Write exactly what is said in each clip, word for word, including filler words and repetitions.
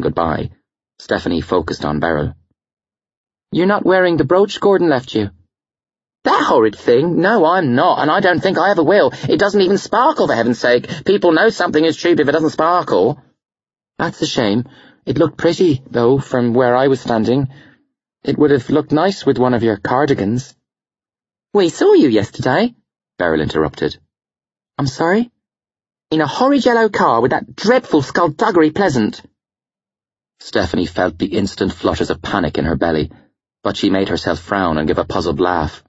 goodbye, Stephanie focused on Beryl. "You're not wearing the brooch Gordon left you?" "That horrid thing? No, I'm not, and I don't think I ever will. It doesn't even sparkle, for heaven's sake. People know something is cheap if it doesn't sparkle." "That's a shame. It looked pretty, though, from where I was standing. It would have looked nice with one of your cardigans." "We saw you yesterday," Beryl interrupted. "I'm sorry?" "In a horrid yellow car with that dreadful skullduggery Pleasant." Stephanie felt the instant flutters of panic in her belly, but she made herself frown and give a puzzled laugh.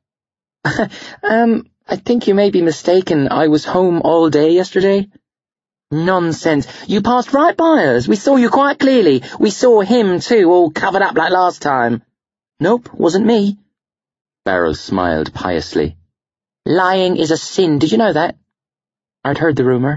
um, I think you may be mistaken. I was home all day yesterday." "Nonsense. You passed right by us. We saw you quite clearly. We saw him, too, all covered up like last time." "Nope, wasn't me." Beryl smiled piously. "Lying is a sin, did you know that?" "I'd heard the rumour."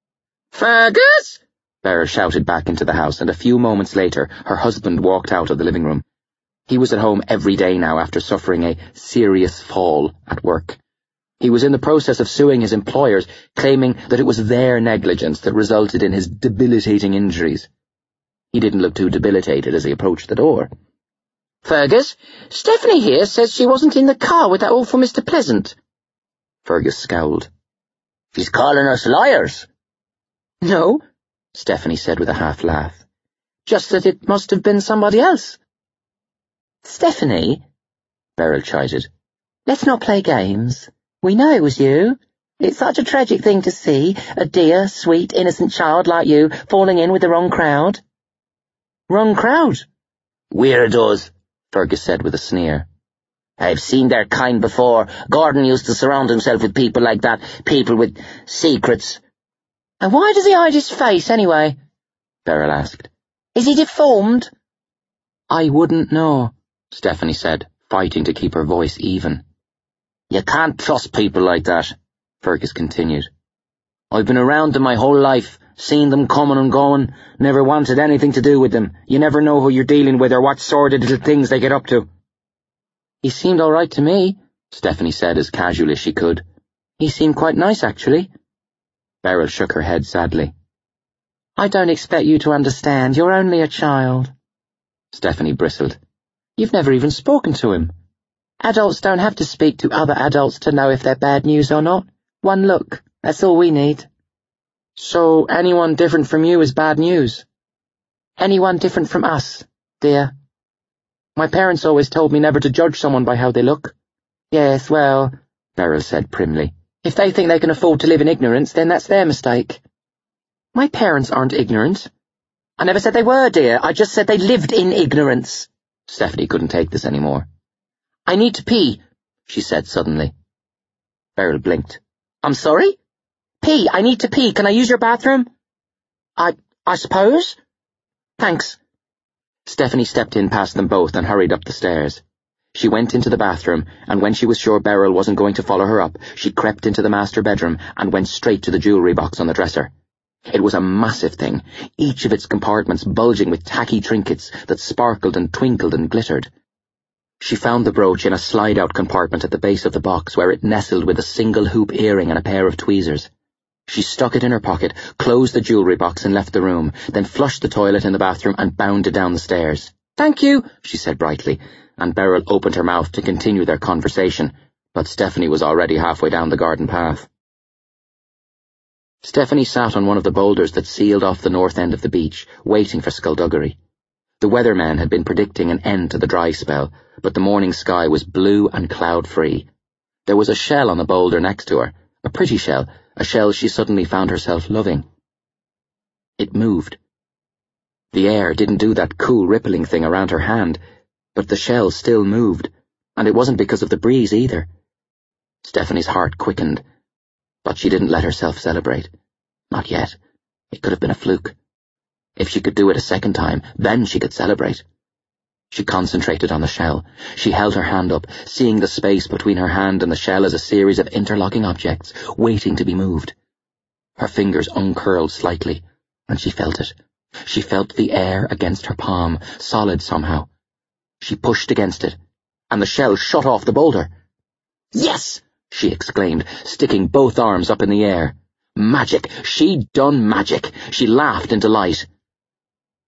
"Fergus!" Beryl shouted back into the house, and a few moments later her husband walked out of the living room. He was at home every day now after suffering a serious fall at work. He was in the process of suing his employers, claiming that it was their negligence that resulted in his debilitating injuries. He didn't look too debilitated as he approached the door. "Fergus, Stephanie here says she wasn't in the car with that awful Mister Pleasant." Fergus scowled. "She's calling us liars." "No," Stephanie said with a half-laugh. "Just that it must have been somebody else." "Stephanie," Beryl chided, "let's not play games. We know it was you. It's such a tragic thing to see, a dear, sweet, innocent child like you falling in with the wrong crowd." "Wrong crowd?" "Weirdos," Fergus said with a sneer. "I've seen their kind before. Gordon used to surround himself with people like that, people with secrets." "And why does he hide his face, anyway?" Beryl asked. "Is he deformed?" "I wouldn't know," Stephanie said, fighting to keep her voice even. "You can't trust people like that," Fergus continued. "I've been around them my whole life, seen them coming and going, never wanted anything to do with them. You never know who you're dealing with or what sordid little things they get up to." "He seemed all right to me," Stephanie said as casually as she could. "He seemed quite nice, actually." Beryl shook her head sadly. "I don't expect you to understand. You're only a child." Stephanie bristled. "You've never even spoken to him." "Adults don't have to speak to other adults to know if they're bad news or not. One look, that's all we need." "So anyone different from you is bad news?" "Anyone different from us, dear. My parents always told me never to judge someone by how they look." "Yes, well," Beryl said primly, "if they think they can afford to live in ignorance, then that's their mistake." "My parents aren't ignorant." "I never said they were, dear. I just said they lived in ignorance." Stephanie couldn't take this anymore. "I need to pee," she said suddenly. Beryl blinked. "I'm sorry?" "Pee. I need to pee. Can I use your bathroom?" I, I suppose. Thanks." Stephanie stepped in past them both and hurried up the stairs. She went into the bathroom, and when she was sure Beryl wasn't going to follow her up, she crept into the master bedroom and went straight to the jewellery box on the dresser. It was a massive thing, each of its compartments bulging with tacky trinkets that sparkled and twinkled and glittered. She found the brooch in a slide-out compartment at the base of the box where it nestled with a single hoop earring and a pair of tweezers. She stuck it in her pocket, closed the jewellery box and left the room, then flushed the toilet in the bathroom and bounded down the stairs. "Thank you," she said brightly, and Beryl opened her mouth to continue their conversation, but Stephanie was already halfway down the garden path. Stephanie sat on one of the boulders that sealed off the north end of the beach, waiting for skullduggery. The weatherman had been predicting an end to the dry spell, but the morning sky was blue and cloud-free. There was a shell on the boulder next to her, a pretty shell, a shell she suddenly found herself loving. It moved. The air didn't do that cool rippling thing around her hand, but the shell still moved, and it wasn't because of the breeze either. Stephanie's heart quickened, but she didn't let herself celebrate. Not yet. It could have been a fluke. If she could do it a second time, then she could celebrate. She concentrated on the shell. She held her hand up, seeing the space between her hand and the shell as a series of interlocking objects, waiting to be moved. Her fingers uncurled slightly, and she felt it. She felt the air against her palm, solid somehow. She pushed against it, and the shell shot off the boulder. "Yes!" she exclaimed, sticking both arms up in the air. Magic! She'd done magic! She laughed in delight.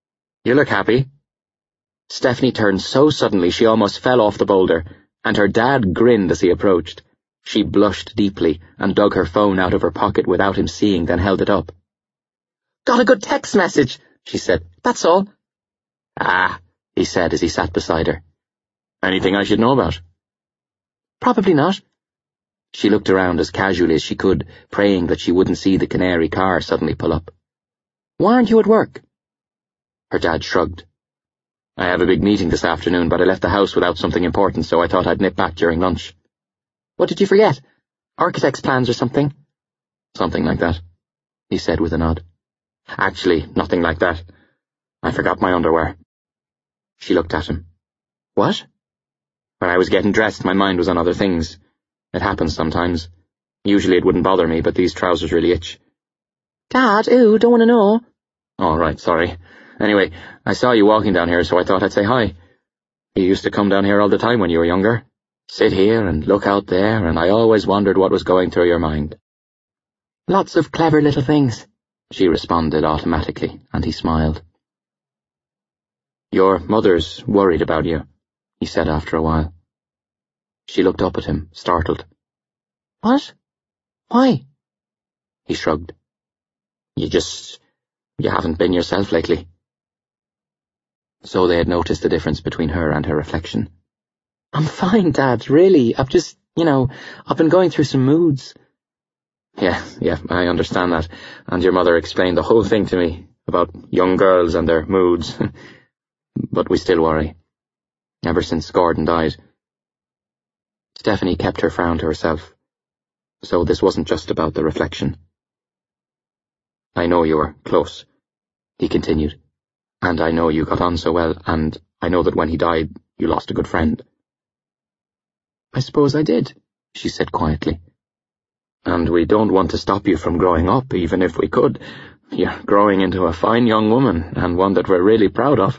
You look happy." Stephanie turned so suddenly she almost fell off the boulder, and her dad grinned as he approached. She blushed deeply and dug her phone out of her pocket without him seeing, then held it up. "Got a good text message," she said. "That's all." "Ah," he said as he sat beside her. "Anything I should know about?" "Probably not." She looked around as casually as she could, praying that she wouldn't see the Canary car suddenly pull up. "Why aren't you at work?" Her dad shrugged. "I have a big meeting this afternoon, but I left the house without something important, so I thought I'd nip back during lunch." "What did you forget? Architect's plans or something?" "Something like that," he said with a nod. "Actually, nothing like that. I forgot my underwear." She looked at him. "What?" "When I was getting dressed, my mind was on other things. It happens sometimes. Usually it wouldn't bother me, but these trousers really itch." "Dad, ooh, don't want to know." "All right, sorry. Anyway, I saw you walking down here, so I thought I'd say hi. You used to come down here all the time when you were younger. Sit here and look out there, and I always wondered what was going through your mind." "Lots of clever little things," she responded automatically, and he smiled. "Your mother's worried about you," he said after a while. She looked up at him, startled. "What? Why?" He shrugged. You just... you haven't been yourself lately." So they had noticed the difference between her and her reflection. "I'm fine, Dad, really. I've just, you know, I've been going through some moods." Yeah, yeah, I understand that. And your mother explained the whole thing to me, about young girls and their moods. But we still worry. Ever since Gordon died. Stephanie kept her frown to herself. So this wasn't just about the reflection. "I know you were close," he continued. "And I know you got on so well, and I know that when he died, you lost a good friend." "I suppose I did," she said quietly. "And we don't want to stop you from growing up, even if we could. You're growing into a fine young woman, and one that we're really proud of."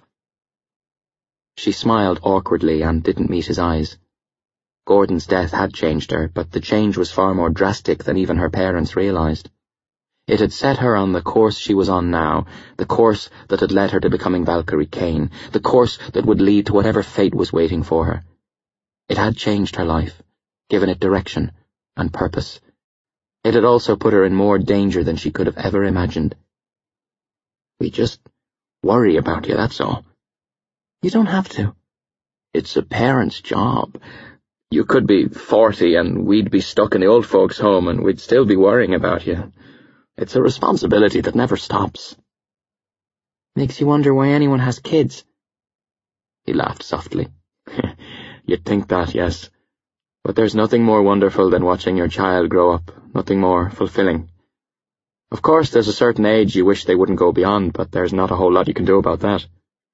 She smiled awkwardly and didn't meet his eyes. Gordon's death had changed her, but the change was far more drastic than even her parents realized. It had set her on the course she was on now, the course that had led her to becoming Valkyrie Kane, the course that would lead to whatever fate was waiting for her. It had changed her life, given it direction and purpose. It had also put her in more danger than she could have ever imagined. "We just worry about you, that's all." "You don't have to." "It's a parent's job. You could be forty and we'd be stuck in the old folks' home and we'd still be worrying about you. It's a responsibility that never stops." "Makes you wonder why anyone has kids." He laughed softly. "You'd think that, yes. But there's nothing more wonderful than watching your child grow up, nothing more fulfilling. Of course, there's a certain age you wish they wouldn't go beyond, but there's not a whole lot you can do about that."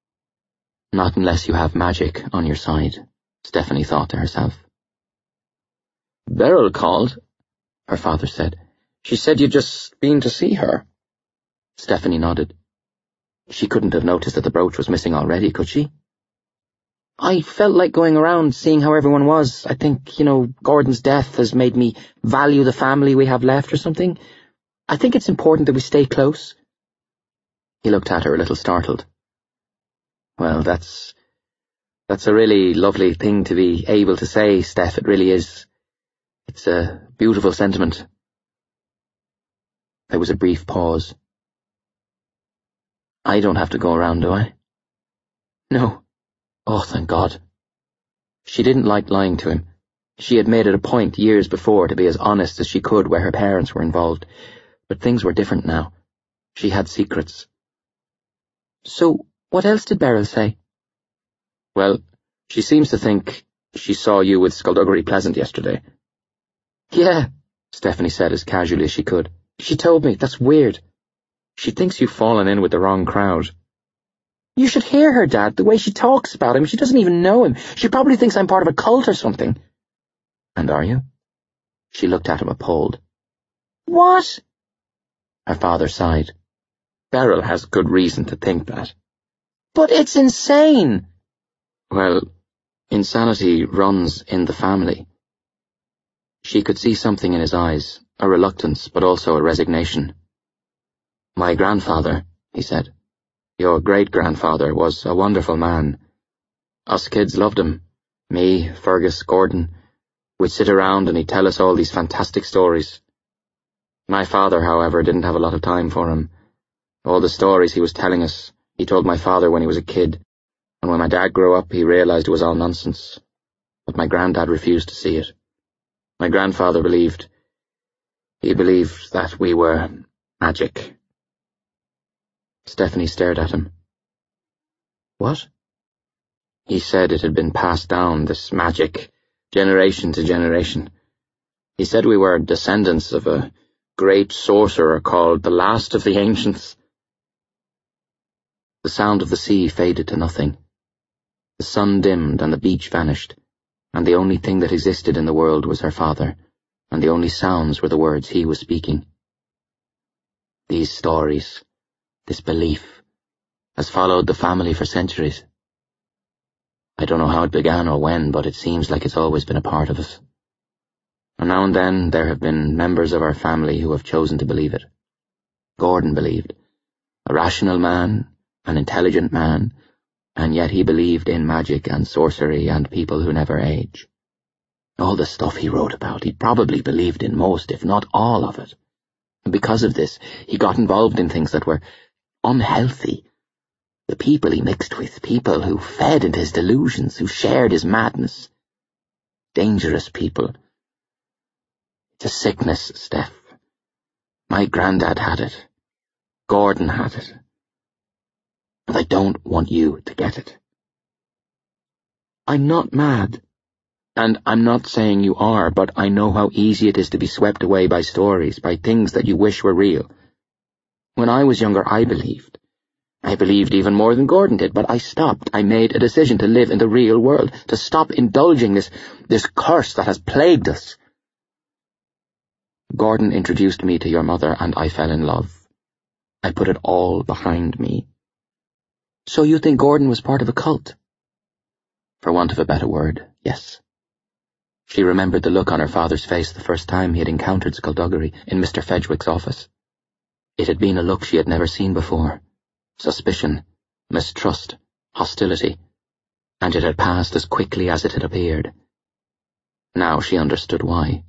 Not unless you have magic on your side, Stephanie thought to herself. "Beryl called," her father said. "She said you'd just been to see her." Stephanie nodded. She couldn't have noticed that the brooch was missing already, could she? "I felt like going around seeing how everyone was. I think, you know, Gordon's death has made me value the family we have left or something. I think it's important that we stay close." He looked at her a little startled. "Well, that's... that's a really lovely thing to be able to say, Steph, it really is. It's a beautiful sentiment." There was a brief pause. "I don't have to go around, do I?" "No." "Oh, thank God." She didn't like lying to him. She had made it a point years before to be as honest as she could where her parents were involved, but things were different now. She had secrets. "So, what else did Beryl say?" "Well, she seems to think she saw you with Skullduggery Pleasant yesterday." "Yeah," Stephanie said as casually as she could. "She told me. That's weird." "She thinks you've fallen in with the wrong crowd." "You should hear her, Dad, the way she talks about him. She doesn't even know him. She probably thinks I'm part of a cult or something." "And are you?" She looked at him appalled. "What?" Her father sighed. "Beryl has good reason to think that." "But it's insane." "Well, insanity runs in the family." She could see something in his eyes, a reluctance, but also a resignation. "My grandfather," he said. Your great-grandfather was a wonderful man. Us kids loved him. Me, Fergus, Gordon. We'd sit around and he'd tell us all these fantastic stories. My father, however, didn't have a lot of time for him. All the stories he was telling us, he told my father when he was a kid, and when my dad grew up he realized it was all nonsense. But my granddad refused to see it. My grandfather believed, he believed that we were magic. Stephanie stared at him. What? He said it had been passed down, this magic, generation to generation. He said we were descendants of a great sorcerer called the Last of the Ancients. The sound of the sea faded to nothing. The sun dimmed and the beach vanished, and the only thing that existed in the world was her father, and the only sounds were the words he was speaking. These stories, this belief, has followed the family for centuries. I don't know how it began or when, but it seems like it's always been a part of us. And now and then there have been members of our family who have chosen to believe it. Gordon believed. A rational man, an intelligent man, and yet he believed in magic and sorcery and people who never age. All the stuff he wrote about, he probably believed in most, if not all of it. And because of this, he got involved in things that were unhealthy. The people he mixed with, people who fed into his delusions, who shared his madness. Dangerous people. It's a sickness, Steph. My granddad had it. Gordon had it. And I don't want you to get it. I'm not mad. And I'm not saying you are, but I know how easy it is to be swept away by stories, by things that you wish were real. When I was younger, I believed. I believed even more than Gordon did, but I stopped. I made a decision to live in the real world, to stop indulging this, this curse that has plagued us. Gordon introduced me to your mother, and I fell in love. I put it all behind me. So you think Gordon was part of a cult? For want of a better word, yes. She remembered the look on her father's face the first time he had encountered skullduggery in Mister Fedgwick's office. It had been a look she had never seen before. Suspicion, mistrust, hostility, and it had passed as quickly as it had appeared. Now she understood why.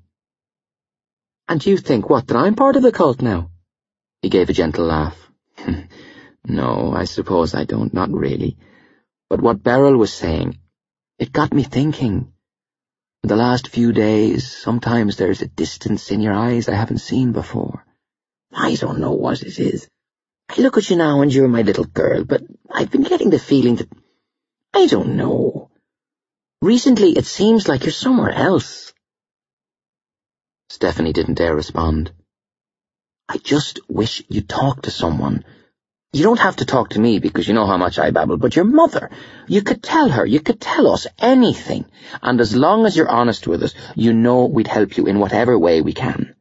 And you think, what, that I'm part of the cult now? He gave a gentle laugh. No, I suppose I don't, not really. But what Beryl was saying, it got me thinking. In the last few days, sometimes there's a distance in your eyes I haven't seen before. I don't know what it is. I look at you now and you're my little girl, but I've been getting the feeling that, I don't know. Recently it seems like you're somewhere else. Stephanie didn't dare respond. I just wish you'd talk to someone. You don't have to talk to me because you know how much I babble, but your mother, you could tell her, you could tell us anything, and as long as you're honest with us, you know we'd help you in whatever way we can.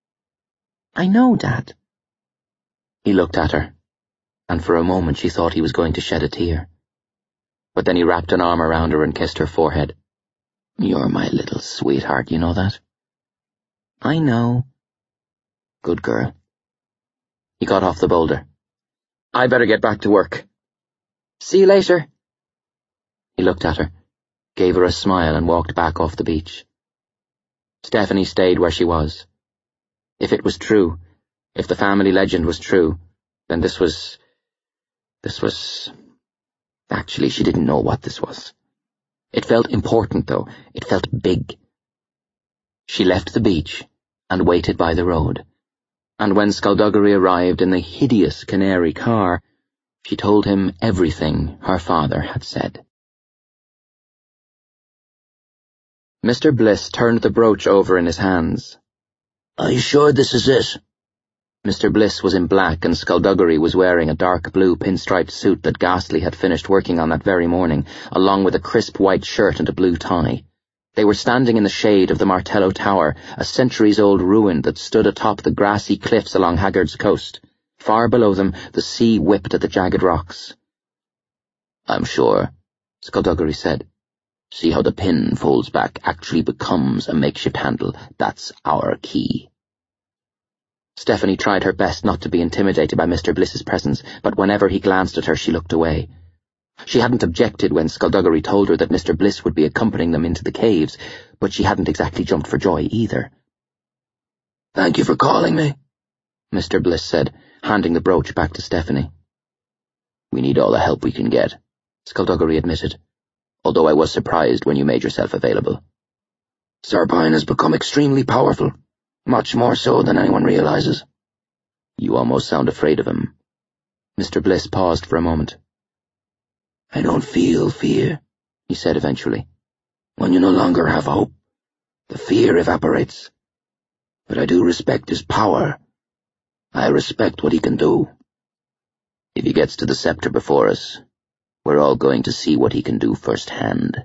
I know, Dad. He looked at her, and for a moment she thought he was going to shed a tear. But then he wrapped an arm around her and kissed her forehead. You're my little sweetheart, you know that? I know. Good girl. He got off the boulder. I'd better get back to work. See you later. He looked at her, gave her a smile and walked back off the beach. Stephanie stayed where she was. If it was true, if the family legend was true, then this was... This was... Actually, she didn't know what this was. It felt important, though. It felt big. She left the beach and waited by the road. And when Skullduggery arrived in the hideous canary car, she told him everything her father had said. Mister Bliss turned the brooch over in his hands. Are you sure this is it? Mister Bliss was in black and Skullduggery was wearing a dark blue pinstriped suit that Ghastly had finished working on that very morning, along with a crisp white shirt and a blue tie. They were standing in the shade of the Martello Tower, a centuries-old ruin that stood atop the grassy cliffs along Haggard's coast. Far below them, the sea whipped at the jagged rocks. I'm sure, Skullduggery said. See how the pin folds back actually becomes a makeshift handle. That's our key. Stephanie tried her best not to be intimidated by Mister Bliss's presence, but whenever he glanced at her she looked away. She hadn't objected when Skullduggery told her that Mister Bliss would be accompanying them into the caves, but she hadn't exactly jumped for joy either. "Thank you for calling me," Mister Bliss said, handing the brooch back to Stephanie. "We need all the help we can get," Skullduggery admitted, "although I was surprised when you made yourself available." "Serpine has become extremely powerful, much more so than anyone realizes." "You almost sound afraid of him." Mister Bliss paused for a moment. "I don't feel fear," he said eventually. "When you no longer have hope, the fear evaporates. But I do respect his power. I respect what he can do. If he gets to the scepter before us, we're all going to see what he can do firsthand."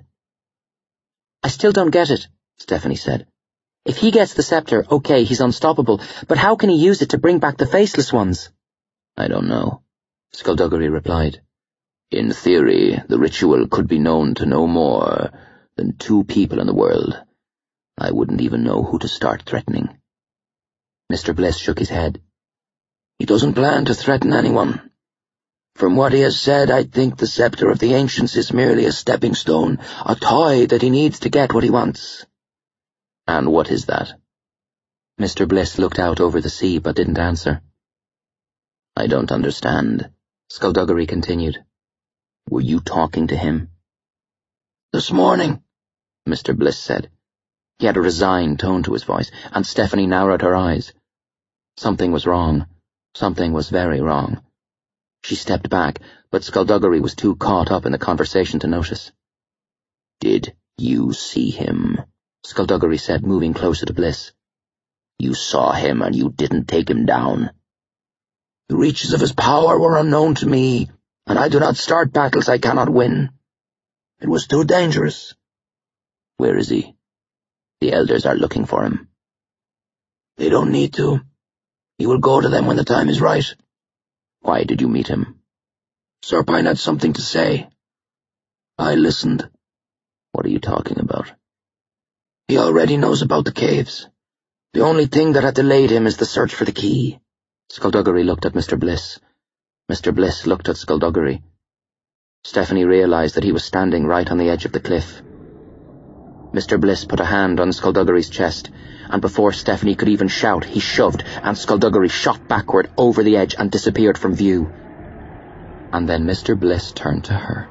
"I still don't get it," Stephanie said. "If he gets the scepter, okay, he's unstoppable, but how can he use it to bring back the Faceless Ones?" "I don't know," Skullduggery replied. "In theory, the ritual could be known to no more than two people in the world. I wouldn't even know who to start threatening." Mister Bliss shook his head. "He doesn't plan to threaten anyone. From what he has said, I think the Scepter of the Ancients is merely a stepping stone, a toy that he needs to get what he wants." "And what is that?" Mister Bliss looked out over the sea but didn't answer. "I don't understand," Skullduggery continued. "Were you talking to him?" "This morning," Mister Bliss said. He had a resigned tone to his voice, and Stephanie narrowed her eyes. Something was wrong. Something was very wrong. She stepped back, but Skullduggery was too caught up in the conversation to notice. "Did you see him?" Skullduggery said, moving closer to Bliss. "You saw him and you didn't take him down. The reaches of his power were unknown to me, and I do not start battles I cannot win. It was too dangerous." "Where is he?" "The elders are looking for him." "They don't need to. He will go to them when the time is right." "Why did you meet him?" "Serpine had something to say. I listened." "What are you talking about?" "He already knows about the caves. The only thing that had delayed him is the search for the key." Skullduggery looked at Mister Bliss. Mister Bliss looked at Skullduggery. Stephanie realized that he was standing right on the edge of the cliff. Mister Bliss put a hand on Skullduggery's chest, and before Stephanie could even shout, he shoved, and Skullduggery shot backward over the edge and disappeared from view. And then Mister Bliss turned to her.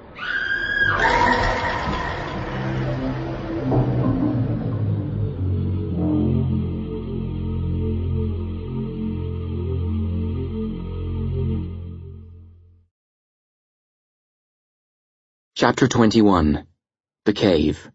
Chapter twenty-one. The Cave.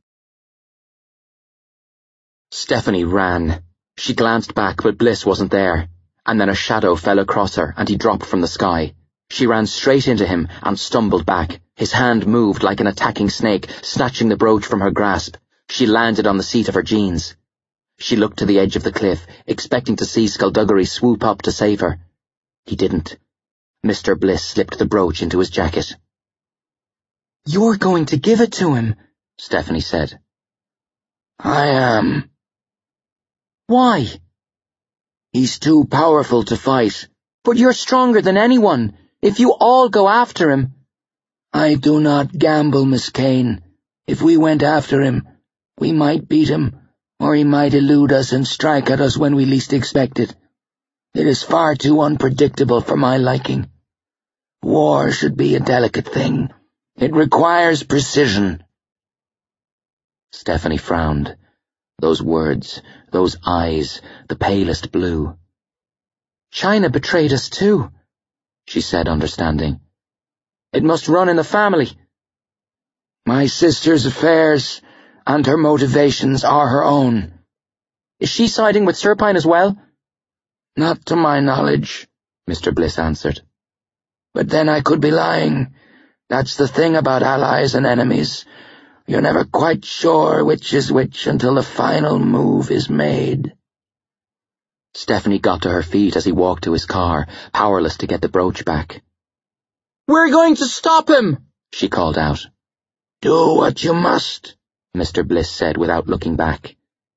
Stephanie ran. She glanced back, but Bliss wasn't there, and then a shadow fell across her, and he dropped from the sky. She ran straight into him and stumbled back. His hand moved like an attacking snake, snatching the brooch from her grasp. She landed on the seat of her jeans. She looked to the edge of the cliff, expecting to see Skullduggery swoop up to save her. He didn't. Mister Bliss slipped the brooch into his jacket. "You're going to give it to him," Stephanie said. "I am." "Why?" "He's too powerful to fight." "But you're stronger than anyone. If you all go after him—" "I do not gamble, Miss Kane. If we went after him, we might beat him, or he might elude us and strike at us when we least expect it. It is far too unpredictable for my liking. War should be a delicate thing. It requires precision." Stephanie frowned. Those words, those eyes, the palest blue. "China betrayed us too," she said, understanding. "It must run in the family." "My sister's affairs and her motivations are her own." "Is she siding with Serpine as well?" "Not to my knowledge," Mister Bliss answered. "But then I could be lying. That's the thing about allies and enemies. You're never quite sure which is which until the final move is made." Stephanie got to her feet as he walked to his car, powerless to get the brooch back. "We're going to stop him!" she called out. "Do what you must," Mister Bliss said without looking back.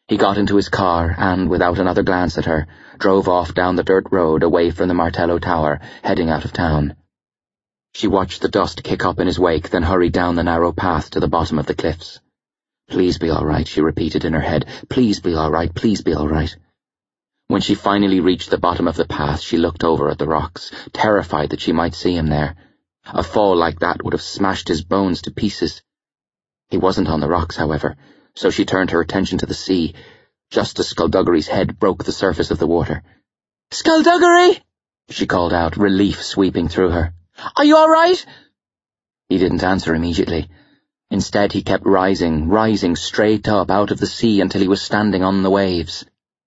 He got into his car and, without another glance at her, drove off down the dirt road away from the Martello Tower, heading out of town. She watched the dust kick up in his wake, then hurried down the narrow path to the bottom of the cliffs. Please be all right, she repeated in her head. Please be all right, please be all right. When she finally reached the bottom of the path, she looked over at the rocks, terrified that she might see him there. A fall like that would have smashed his bones to pieces. He wasn't on the rocks, however, so she turned her attention to the sea, just as Skullduggery's head broke the surface of the water. "Skullduggery!" she called out, relief sweeping through her. "Are you all right?" He didn't answer immediately. Instead, he kept rising, rising straight up out of the sea until he was standing on the waves.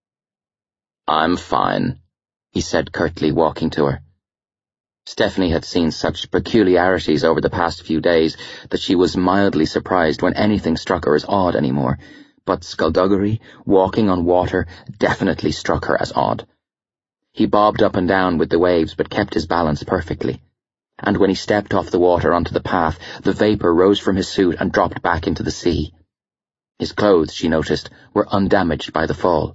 "I'm fine," he said curtly, walking to her. Stephanie had seen such peculiarities over the past few days that she was mildly surprised when anything struck her as odd anymore, but Skullduggery, walking on water, definitely struck her as odd. He bobbed up and down with the waves but kept his balance perfectly, and when he stepped off the water onto the path, the vapour rose from his suit and dropped back into the sea. His clothes, she noticed, were undamaged by the fall.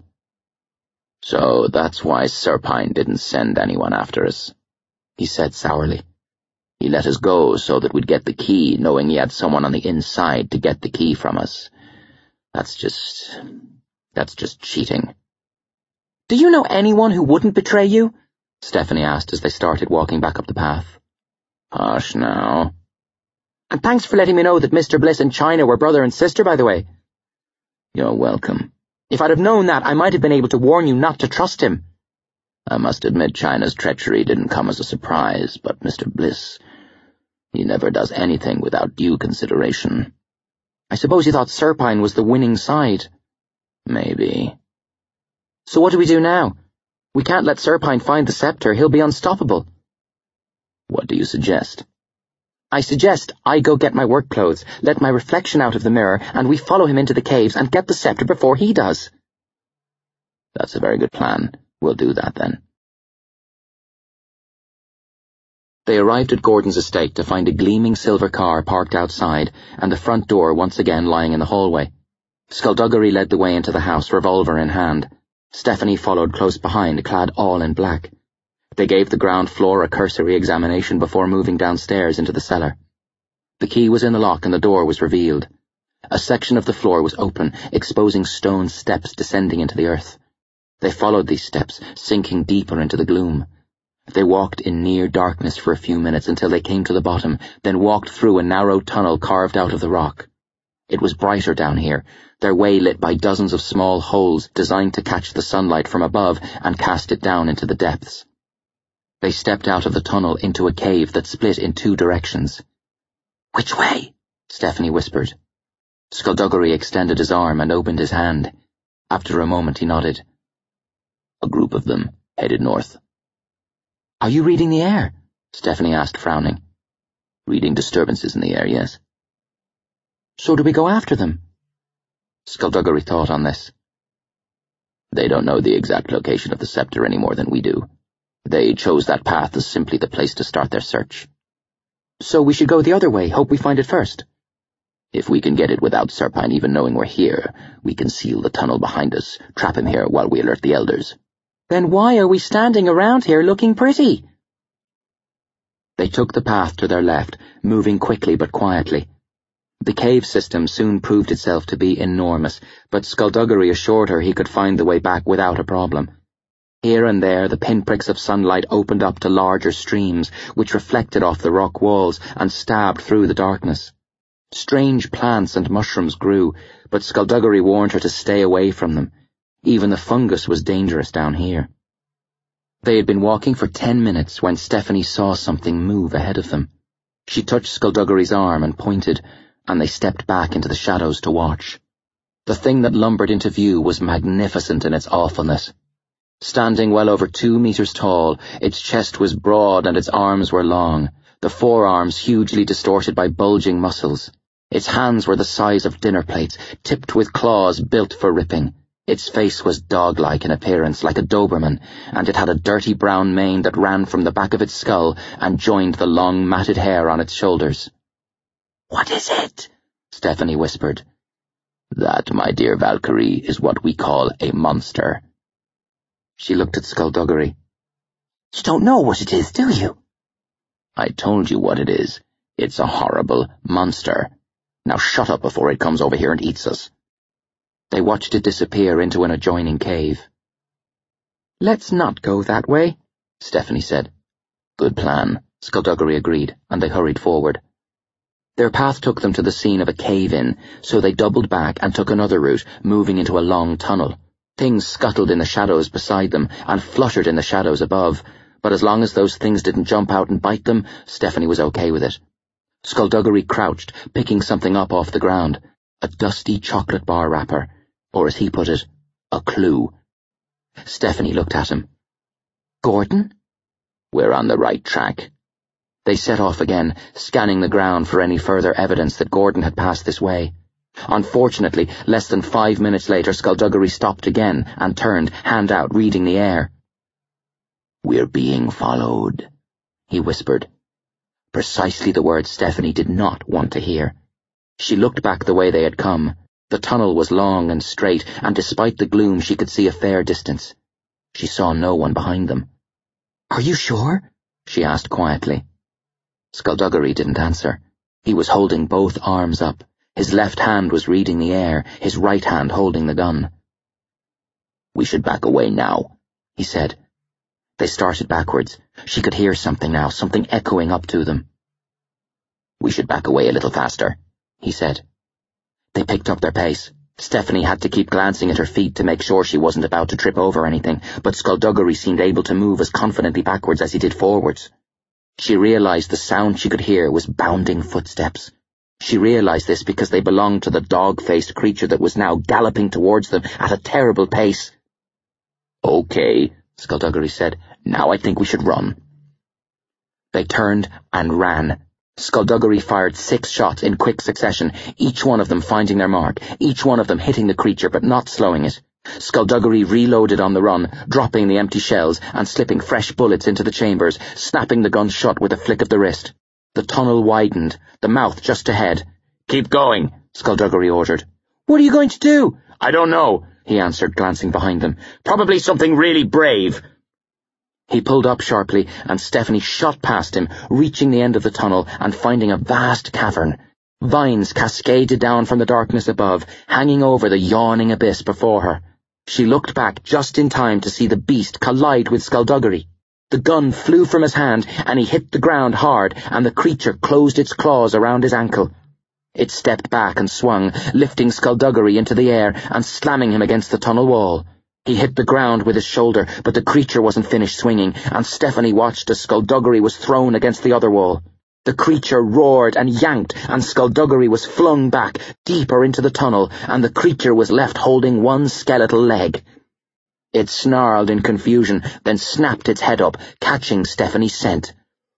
"So that's why Serpine didn't send anyone after us," he said sourly. "He let us go so that we'd get the key, knowing he had someone on the inside to get the key from us. That's just... that's just cheating." "Do you know anyone who wouldn't betray you?" Stephanie asked as they started walking back up the path. "Hush now." "And thanks for letting me know that Mister Bliss and China were brother and sister, by the way." "You're welcome. If I'd have known that, I might have been able to warn you not to trust him." "I must admit China's treachery didn't come as a surprise, but Mister Bliss, he never does anything without due consideration." "I suppose you thought Serpine was the winning side." "Maybe." "So what do we do now? We can't let Serpine find the scepter. He'll be unstoppable." "What do you suggest?" "I suggest I go get my work clothes, let my reflection out of the mirror, and we follow him into the caves and get the scepter before he does." "That's a very good plan. We'll do that then." They arrived at Gordon's estate to find a gleaming silver car parked outside and the front door once again lying in the hallway. Skullduggery led the way into the house, revolver in hand. Stephanie followed close behind, clad all in black. They gave the ground floor a cursory examination before moving downstairs into the cellar. The key was in the lock and the door was revealed. A section of the floor was open, exposing stone steps descending into the earth. They followed these steps, sinking deeper into the gloom. They walked in near darkness for a few minutes until they came to the bottom, then walked through a narrow tunnel carved out of the rock. It was brighter down here, their way lit by dozens of small holes designed to catch the sunlight from above and cast it down into the depths. They stepped out of the tunnel into a cave that split in two directions. "Which way?" Stephanie whispered. Skullduggery extended his arm and opened his hand. After a moment he nodded. "A group of them headed north." "Are you reading the air?" Stephanie asked, frowning. "Reading disturbances in the air, yes." "So do we go after them?" Skullduggery thought on this. "They don't know the exact location of the scepter any more than we do. They chose that path as simply the place to start their search." "So we should go the other way, hope we find it first." "If we can get it without Serpine even knowing we're here, we can seal the tunnel behind us, trap him here while we alert the elders." "Then why are we standing around here looking pretty?" They took the path to their left, moving quickly but quietly. The cave system soon proved itself to be enormous, but Skullduggery assured her he could find the way back without a problem. Here and there the pinpricks of sunlight opened up to larger streams, which reflected off the rock walls and stabbed through the darkness. Strange plants and mushrooms grew, but Skullduggery warned her to stay away from them. Even the fungus was dangerous down here. They had been walking for ten minutes when Stephanie saw something move ahead of them. She touched Skullduggery's arm and pointed, and they stepped back into the shadows to watch. The thing that lumbered into view was magnificent in its awfulness. Standing well over two meters tall, its chest was broad and its arms were long, the forearms hugely distorted by bulging muscles. Its hands were the size of dinner plates, tipped with claws built for ripping. Its face was dog-like in appearance, like a Doberman, and it had a dirty brown mane that ran from the back of its skull and joined the long matted hair on its shoulders. "What is it?" Stephanie whispered. That, my dear Valkyrie, is what we call a monster. She looked at Skullduggery. You don't know what it is, do you? I told you what it is. It's a horrible monster. Now shut up before it comes over here and eats us. They watched it disappear into an adjoining cave. Let's not go that way, Stephanie said. Good plan, Skullduggery agreed, and they hurried forward. Their path took them to the scene of a cave-in, so they doubled back and took another route, moving into a long tunnel. Things scuttled in the shadows beside them and fluttered in the shadows above, but as long as those things didn't jump out and bite them, Stephanie was okay with it. Skullduggery crouched, picking something up off the ground, a dusty chocolate bar wrapper, or as he put it, a clue. Stephanie looked at him. Gordon? We're on the right track. They set off again, scanning the ground for any further evidence that Gordon had passed this way. Unfortunately, less than five minutes later, Skullduggery stopped again and turned, hand out, reading the air. We're being followed, he whispered. Precisely the words Stephanie did not want to hear. She looked back the way they had come. The tunnel was long and straight, and despite the gloom she could see a fair distance. She saw no one behind them. Are you sure? She asked quietly. Skullduggery didn't answer. He was holding both arms up. His left hand was reading the air, his right hand holding the gun. We should back away now, he said. They started backwards. She could hear something now, something echoing up to them. We should back away a little faster, he said. They picked up their pace. Stephanie had to keep glancing at her feet to make sure she wasn't about to trip over anything, but Skullduggery seemed able to move as confidently backwards as he did forwards. She realized the sound she could hear was bounding footsteps. She realized this because they belonged to the dog-faced creature that was now galloping towards them at a terrible pace. Okay, Skullduggery said. Now I think we should run. They turned and ran. Skullduggery fired six shots in quick succession, each one of them finding their mark, each one of them hitting the creature but not slowing it. Skullduggery reloaded on the run, dropping the empty shells and slipping fresh bullets into the chambers, snapping the gun shut with a flick of the wrist. The tunnel widened, the mouth just ahead. Keep going, Skullduggery ordered. What are you going to do? I don't know, he answered, glancing behind them. Probably something really brave. He pulled up sharply, and Stephanie shot past him, reaching the end of the tunnel and finding a vast cavern. Vines cascaded down from the darkness above, hanging over the yawning abyss before her. She looked back just in time to see the beast collide with Skullduggery. The gun flew from his hand, and he hit the ground hard, and the creature closed its claws around his ankle. It stepped back and swung, lifting Skullduggery into the air and slamming him against the tunnel wall. He hit the ground with his shoulder, but the creature wasn't finished swinging, and Stephanie watched as Skullduggery was thrown against the other wall. The creature roared and yanked, and Skullduggery was flung back, deeper into the tunnel, and the creature was left holding one skeletal leg. It snarled in confusion, then snapped its head up, catching Stephanie's scent.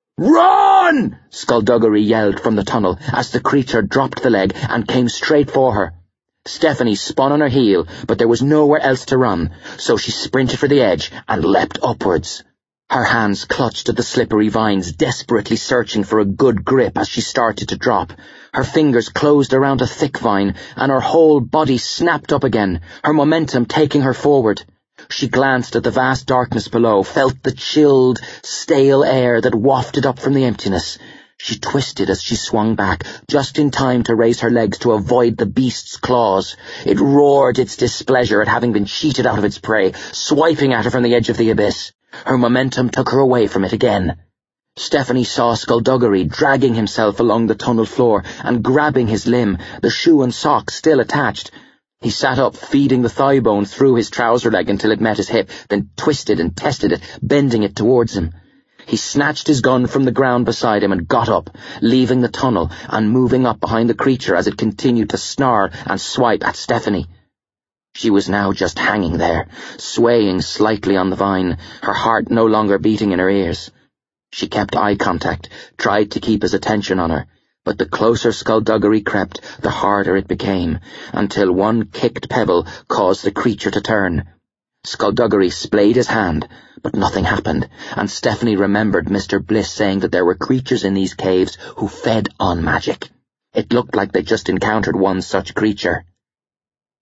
"Run!" Skullduggery yelled from the tunnel as the creature dropped the leg and came straight for her. Stephanie spun on her heel, but there was nowhere else to run, so she sprinted for the edge and leapt upwards. Her hands clutched at the slippery vines, desperately searching for a good grip as she started to drop. Her fingers closed around a thick vine, and her whole body snapped up again, her momentum taking her forward. She glanced at the vast darkness below, felt the chilled, stale air that wafted up from the emptiness. She twisted as she swung back, just in time to raise her legs to avoid the beast's claws. It roared its displeasure at having been cheated out of its prey, swiping at her from the edge of the abyss. Her momentum took her away from it again. Stephanie saw Skullduggery dragging himself along the tunnel floor and grabbing his limb, the shoe and sock still attached. He sat up, feeding the thigh bone through his trouser leg until it met his hip, then twisted and tested it, bending it towards him. He snatched his gun from the ground beside him and got up, leaving the tunnel and moving up behind the creature as it continued to snarl and swipe at Stephanie. She was now just hanging there, swaying slightly on the vine, her heart no longer beating in her ears. She kept eye contact, tried to keep his attention on her, but the closer Skullduggery crept, the harder it became, until one kicked pebble caused the creature to turn. Skullduggery splayed his hand, but nothing happened, and Stephanie remembered Mister Bliss saying that there were creatures in these caves who fed on magic. It looked like they'd just encountered one such creature.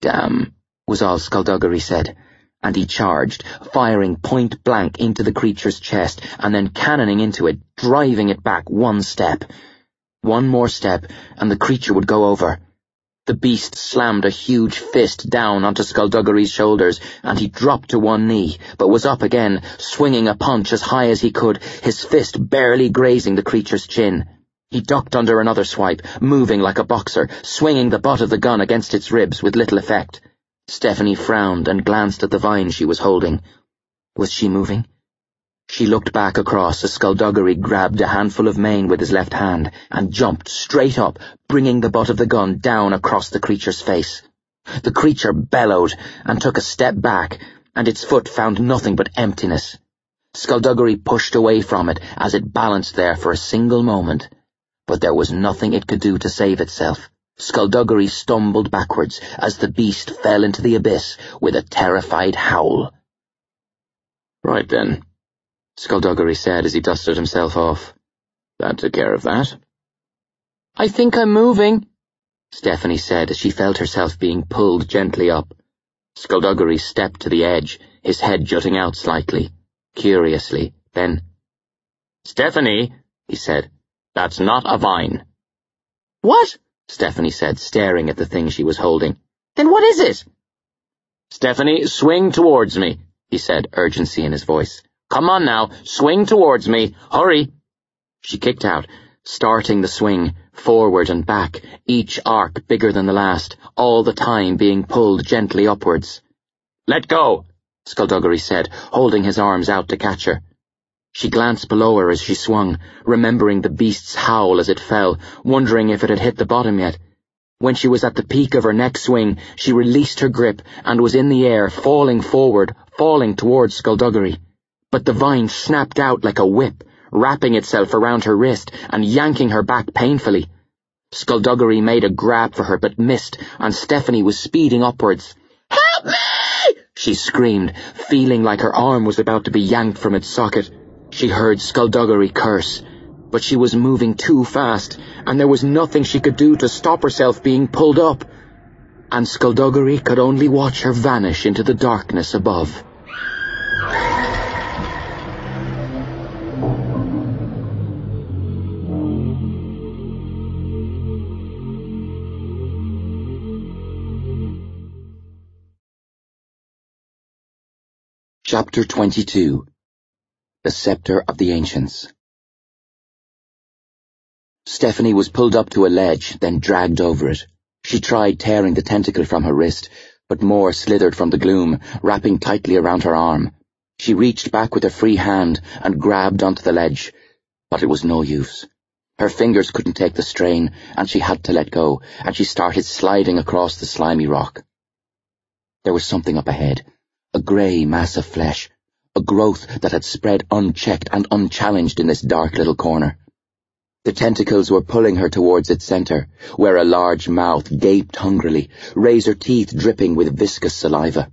Damn, was all Skullduggery said, and he charged, firing point blank into the creature's chest and then cannoning into it, driving it back one step. One more step, and the creature would go over. The beast slammed a huge fist down onto Skullduggery's shoulders, and he dropped to one knee, but was up again, swinging a punch as high as he could, his fist barely grazing the creature's chin. He ducked under another swipe, moving like a boxer, swinging the butt of the gun against its ribs with little effect. Stephanie frowned and glanced at the vine she was holding. Was she moving? She looked back across as Skullduggery grabbed a handful of mane with his left hand and jumped straight up, bringing the butt of the gun down across the creature's face. The creature bellowed and took a step back, and its foot found nothing but emptiness. Skullduggery pushed away from it as it balanced there for a single moment, but there was nothing it could do to save itself. Skullduggery stumbled backwards as the beast fell into the abyss with a terrified howl. Right then, Skullduggery said as he dusted himself off. That took care of that. I think I'm moving, Stephanie said as she felt herself being pulled gently up. Skullduggery stepped to the edge, his head jutting out slightly, curiously, then, Stephanie, he said, that's not a vine. What? Stephanie said, staring at the thing she was holding. Then what is it? Stephanie, swing towards me, he said, urgency in his voice. Come on now, swing towards me, hurry. She kicked out, starting the swing, forward and back, each arc bigger than the last, all the time being pulled gently upwards. Let go, Skullduggery said, holding his arms out to catch her. She glanced below her as she swung, remembering the beast's howl as it fell, wondering if it had hit the bottom yet. When she was at the peak of her next swing, she released her grip and was in the air, falling forward, falling towards Skullduggery. But the vine snapped out like a whip, wrapping itself around her wrist and yanking her back painfully. Skullduggery made a grab for her but missed, and Stephanie was speeding upwards. "Help me!" she screamed, feeling like her arm was about to be yanked from its socket. She heard Skullduggery curse, but she was moving too fast, and there was nothing she could do to stop herself being pulled up, and Skullduggery could only watch her vanish into the darkness above. Chapter twenty-two. The Scepter of the Ancients. Stephanie was pulled up to a ledge, then dragged over it. She tried tearing the tentacle from her wrist, but more slithered from the gloom, wrapping tightly around her arm. She reached back with her free hand and grabbed onto the ledge, but it was no use. Her fingers couldn't take the strain, and she had to let go, and she started sliding across the slimy rock. There was something up ahead, a grey mass of flesh, a growth that had spread unchecked and unchallenged in this dark little corner. The tentacles were pulling her towards its centre, where a large mouth gaped hungrily, razor teeth dripping with viscous saliva.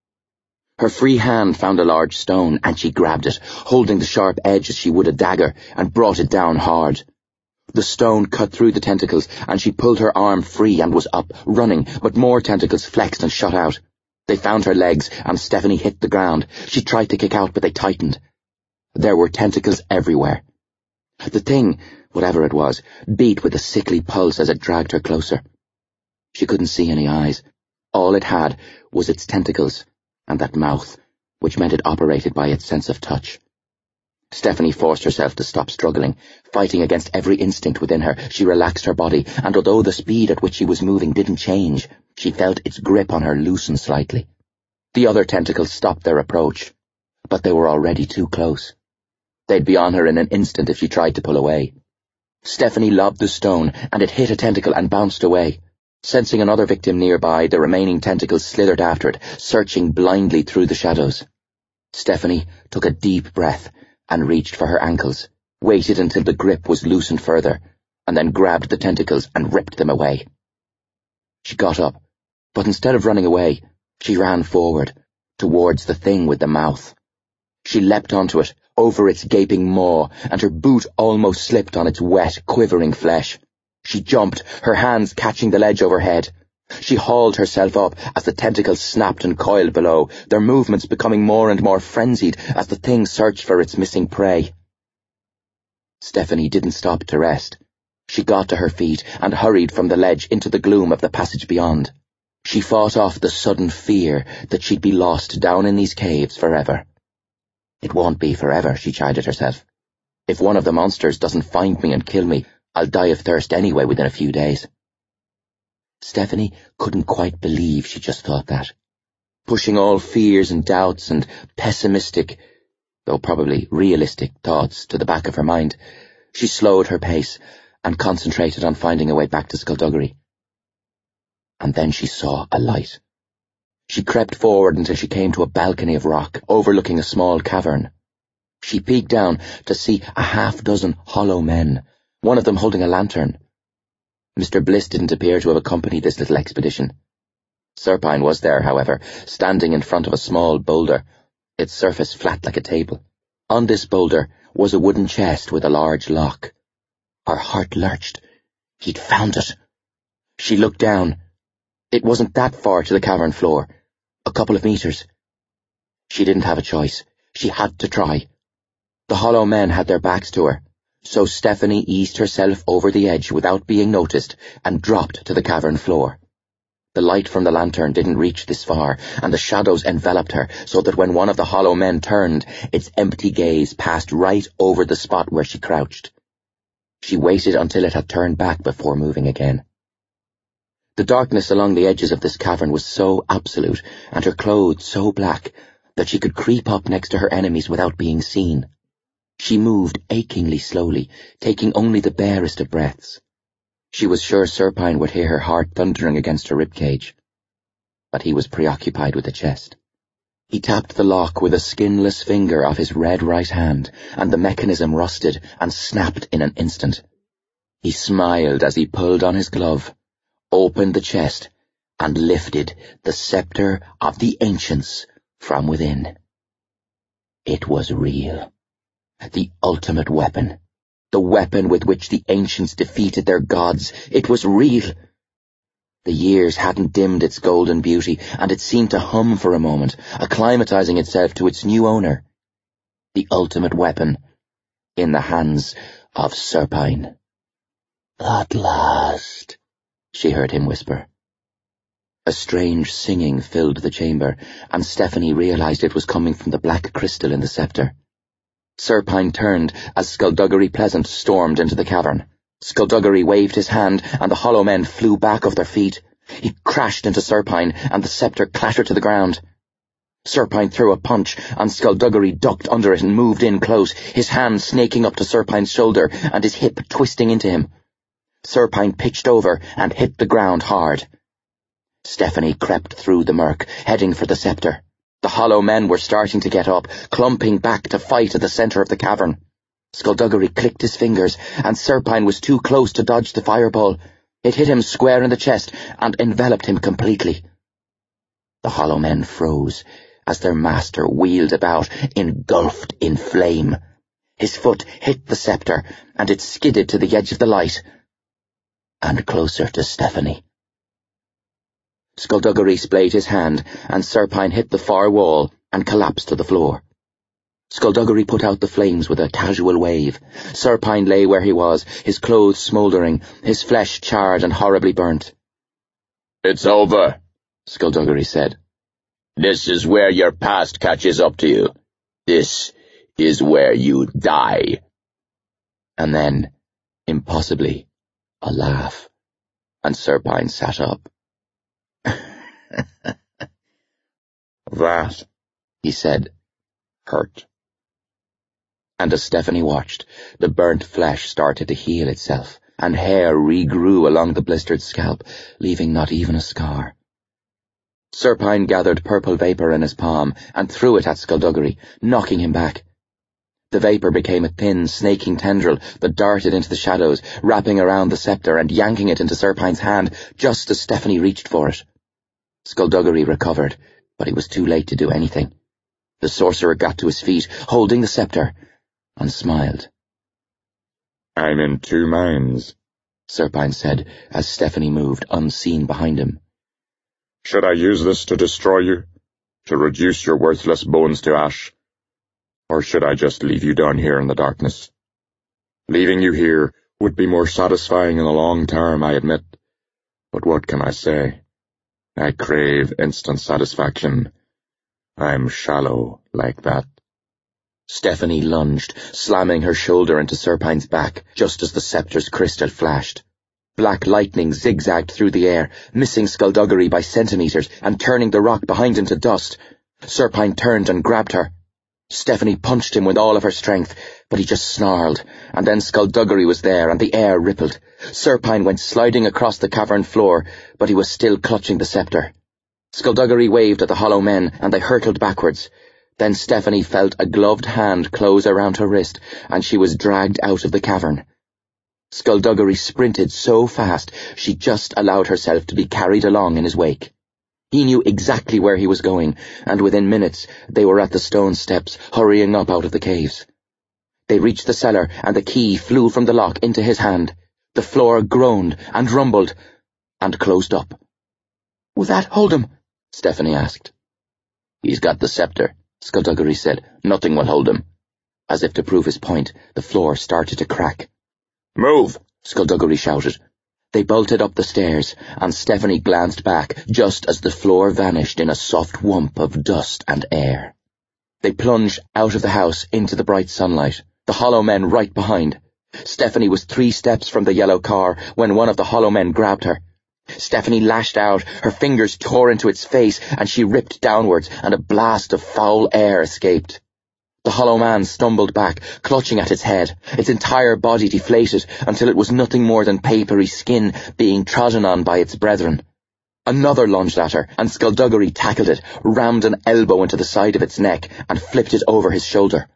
Her free hand found a large stone, and she grabbed it, holding the sharp edge as she would a dagger, and brought it down hard. The stone cut through the tentacles, and she pulled her arm free and was up, running, but more tentacles flexed and shot out. They found her legs, and Stephanie hit the ground. She tried to kick out, but they tightened. There were tentacles everywhere. The thing, whatever it was, beat with a sickly pulse as it dragged her closer. She couldn't see any eyes. All it had was its tentacles, and that mouth, which meant it operated by its sense of touch. Stephanie forced herself to stop struggling. Fighting against every instinct within her, she relaxed her body, and although the speed at which she was moving didn't change, she felt its grip on her loosen slightly. The other tentacles stopped their approach, but they were already too close. They'd be on her in an instant if she tried to pull away. Stephanie lobbed the stone, and it hit a tentacle and bounced away. Sensing another victim nearby, the remaining tentacles slithered after it, searching blindly through the shadows. Stephanie took a deep breath and reached for her ankles, waited until the grip was loosened further, and then grabbed the tentacles and ripped them away. She got up, but instead of running away, she ran forward, towards the thing with the mouth. She leapt onto it, over its gaping maw, and her boot almost slipped on its wet, quivering flesh. She jumped, her hands catching the ledge overhead. She hauled herself up as the tentacles snapped and coiled below, their movements becoming more and more frenzied as the thing searched for its missing prey. Stephanie didn't stop to rest. She got to her feet and hurried from the ledge into the gloom of the passage beyond. She fought off the sudden fear that she'd be lost down in these caves forever. It won't be forever, she chided herself. If one of the monsters doesn't find me and kill me, I'll die of thirst anyway within a few days. Stephanie couldn't quite believe she just thought that. Pushing all fears and doubts and pessimistic, though probably realistic, thoughts to the back of her mind, she slowed her pace and concentrated on finding a way back to Skullduggery. And then she saw a light. She crept forward until she came to a balcony of rock overlooking a small cavern. She peeked down to see a half dozen hollow men, one of them holding a lantern. Mister Bliss didn't appear to have accompanied this little expedition. Serpine was there, however, standing in front of a small boulder, its surface flat like a table. On this boulder was a wooden chest with a large lock. Her heart lurched. He'd found it. She looked down. It wasn't that far to the cavern floor. A couple of meters. She didn't have a choice. She had to try. The hollow men had their backs to her, so Stephanie eased herself over the edge without being noticed and dropped to the cavern floor. The light from the lantern didn't reach this far, and the shadows enveloped her so that when one of the hollow men turned, its empty gaze passed right over the spot where she crouched. She waited until it had turned back before moving again. The darkness along the edges of this cavern was so absolute, and her clothes so black, that she could creep up next to her enemies without being seen. She moved achingly slowly, taking only the barest of breaths. She was sure Serpine would hear her heart thundering against her ribcage. But he was preoccupied with the chest. He tapped the lock with a skinless finger of his red right hand, and the mechanism rusted and snapped in an instant. He smiled as he pulled on his glove, opened the chest, and lifted the scepter of the ancients from within. It was real. The ultimate weapon. The weapon with which the ancients defeated their gods. It was real. The years hadn't dimmed its golden beauty, and it seemed to hum for a moment, acclimatizing itself to its new owner. The ultimate weapon, in the hands of Serpine. "At last," she heard him whisper. A strange singing filled the chamber, and Stephanie realized it was coming from the black crystal in the scepter. Serpine turned as Skullduggery Pleasant stormed into the cavern. Skullduggery waved his hand, and the hollow men flew back off their feet. He crashed into Serpine, and the scepter clattered to the ground. Serpine threw a punch, and Skullduggery ducked under it and moved in close, his hand snaking up to Serpine's shoulder and his hip twisting into him. Serpine pitched over and hit the ground hard. Stephanie crept through the murk, heading for the scepter. The hollow men were starting to get up, clumping back to fight at the centre of the cavern. Skullduggery clicked his fingers, and Serpine was too close to dodge the fireball. It hit him square in the chest and enveloped him completely. The hollow men froze as their master wheeled about, engulfed in flame. His foot hit the scepter, and it skidded to the edge of the light, and closer to Stephanie. Skullduggery splayed his hand, and Serpine hit the far wall and collapsed to the floor. Skullduggery put out the flames with a casual wave. Serpine lay where he was, his clothes smouldering, his flesh charred and horribly burnt. "It's over," Skullduggery said. "This is where your past catches up to you. This is where you die." And then, impossibly, a laugh, and Serpine sat up. "That," he said, "hurt." And as Stephanie watched, the burnt flesh started to heal itself, and hair regrew along the blistered scalp, leaving not even a scar. Serpine gathered purple vapour in his palm and threw it at Skullduggery, knocking him back. The vapour became a thin, snaking tendril that darted into the shadows, wrapping around the scepter and yanking it into Serpine's hand just as Stephanie reached for it. Skullduggery recovered, but he was too late to do anything. The sorcerer got to his feet, holding the scepter, and smiled. "I'm in two minds," Serpine said as Stephanie moved unseen behind him. Should I use this to destroy you? To reduce your worthless bones to ash? Or should I just leave you down here in the darkness? Leaving you here would be more satisfying in the long term, I admit. But what can I say? I crave instant satisfaction. I'm shallow like that. Stephanie lunged, slamming her shoulder into Serpine's back, just as the scepter's crystal flashed. Black lightning zigzagged through the air, missing Skullduggery by centimetres and turning the rock behind him to dust. Serpine turned and grabbed her. Stephanie punched him with all of her strength, but he just snarled, and then Skullduggery was there and the air rippled. Serpine went sliding across the cavern floor, but he was still clutching the scepter. Skullduggery waved at the hollow men, and they hurtled backwards. Then Stephanie felt a gloved hand close around her wrist, and she was dragged out of the cavern. Skullduggery sprinted so fast she just allowed herself to be carried along in his wake. He knew exactly where he was going, and within minutes they were at the stone steps, hurrying up out of the caves. They reached the cellar, and the key flew from the lock into his hand. The floor groaned and rumbled, and closed up. "Will that hold him?" Stephanie asked. "He's got the scepter," Skullduggery said. "Nothing will hold him." As if to prove his point, the floor started to crack. "Move!" Skullduggery shouted. They bolted up the stairs, and Stephanie glanced back just as the floor vanished in a soft whump of dust and air. They plunged out of the house into the bright sunlight, the hollow men right behind. Stephanie was three steps from the yellow car when one of the hollow men grabbed her. Stephanie lashed out, her fingers tore into its face, and she ripped downwards, and a blast of foul air escaped. The hollow man stumbled back, clutching at its head, its entire body deflated until it was nothing more than papery skin being trodden on by its brethren. Another lunged at her, and Skullduggery tackled it, rammed an elbow into the side of its neck, and flipped it over his shoulder.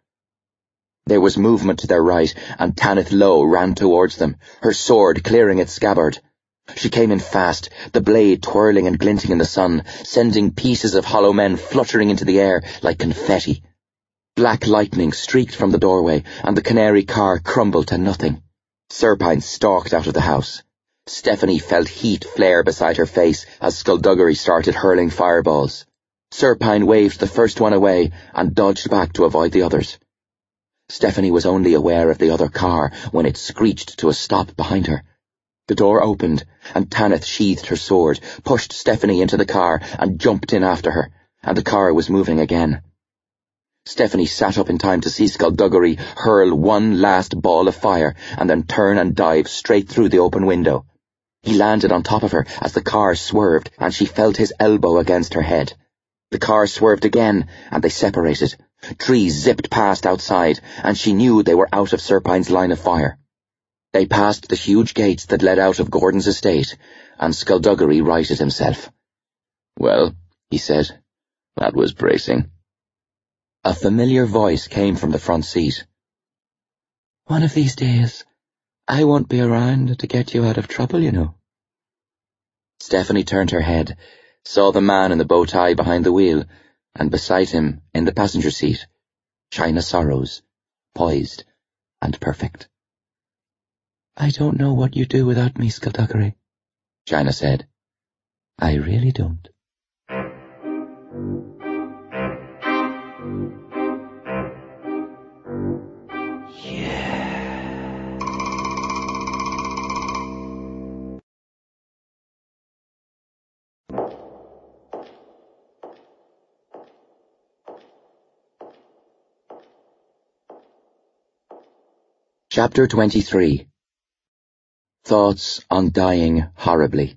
There was movement to their right, and Tanith Lowe ran towards them, her sword clearing its scabbard. She came in fast, the blade twirling and glinting in the sun, sending pieces of hollow men fluttering into the air like confetti. Black lightning streaked from the doorway, and the canary car crumbled to nothing. Serpine stalked out of the house. Stephanie felt heat flare beside her face as Skullduggery started hurling fireballs. Serpine waved the first one away and dodged back to avoid the others. Stephanie was only aware of the other car when it screeched to a stop behind her. The door opened, and Tanith sheathed her sword, pushed Stephanie into the car, and jumped in after her, and the car was moving again. Stephanie sat up in time to see Skullduggery hurl one last ball of fire and then turn and dive straight through the open window. He landed on top of her as the car swerved, and she felt his elbow against her head. The car swerved again, and they separated. Trees zipped past outside, and she knew they were out of Serpine's line of fire. They passed the huge gates that led out of Gordon's estate, and Skullduggery righted himself. "Well," he said, "that was bracing." A familiar voice came from the front seat. "One of these days, I won't be around to get you out of trouble, you know." Stephanie turned her head, saw the man in the bow tie behind the wheel, and beside him, in the passenger seat, China Sorrows, poised and perfect. "I don't know what you'd do without me, Skullduggery," China said. "I really don't." Chapter twenty-three. Thoughts on dying horribly.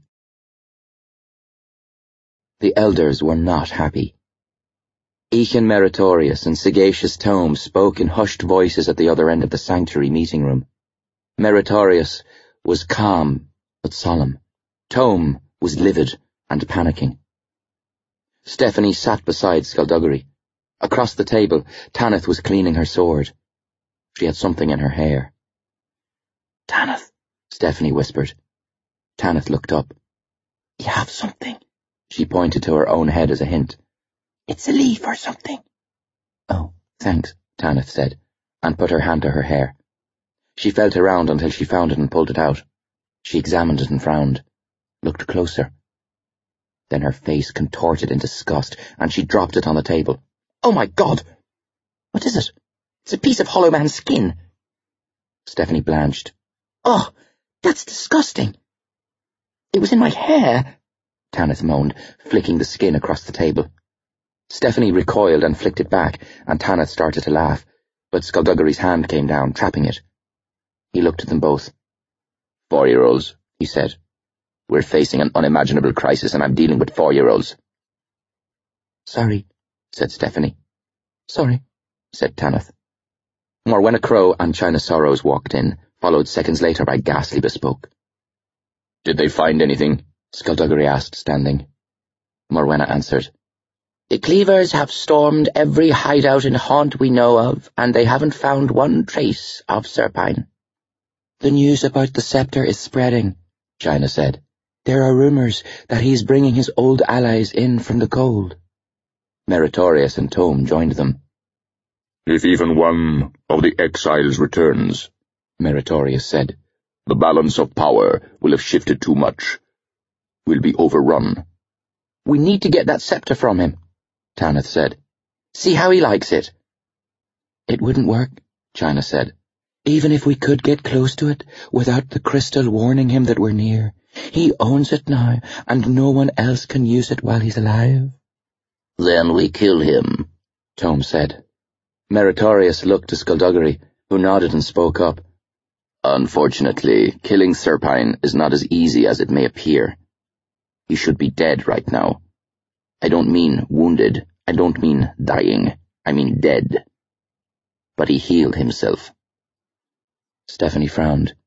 The elders were not happy. Eachin Meritorious and Sagacious Tome spoke in hushed voices at the other end of the sanctuary meeting room. Meritorious was calm but solemn. Tome was livid and panicking. Stephanie sat beside Skullduggery. Across the table, Tanith was cleaning her sword. She had something in her hair. "Tanith," Stephanie whispered. Tanith looked up. "You have something." She pointed to her own head as a hint. "It's a leaf or something." "Oh, thanks," Tanith said, and put her hand to her hair. She felt around until she found it and pulled it out. She examined it and frowned, looked closer. Then her face contorted in disgust, and she dropped it on the table. "Oh my God! What is it? It's a piece of Hollow Man's skin." Stephanie blanched. "Oh, that's disgusting." "It was in my hair," Tanith moaned, flicking the skin across the table. Stephanie recoiled and flicked it back, and Tanith started to laugh, but Skullduggery's hand came down, trapping it. He looked at them both. Four-year-olds, he said. We're facing an unimaginable crisis, and I'm dealing with four-year-olds. "Sorry," said Stephanie. "Sorry," said Tanith. Morwenna Crow and China Sorrows walked in, followed seconds later by Ghastly Bespoke. "Did they find anything?" Skullduggery asked, standing. Morwenna answered. "The Cleavers have stormed every hideout and haunt we know of, and they haven't found one trace of Serpine." "The news about the scepter is spreading," China said. "There are rumors that he's bringing his old allies in from the cold." Meritorious and Tome joined them. "If even one of the exiles returns," Meritorious said, "the balance of power will have shifted too much. We'll be overrun." "We need to get that scepter from him," Tanith said. "See how he likes it." "It wouldn't work," China said. "Even if we could get close to it, without the crystal warning him that we're near. He owns it now, and no one else can use it while he's alive." "Then we kill him," Tome said. Meritorious looked to Skullduggery, who nodded and spoke up. "Unfortunately, killing Serpine is not as easy as it may appear. He should be dead right now. I don't mean wounded. I don't mean dying. I mean dead. But he healed himself." Stephanie frowned.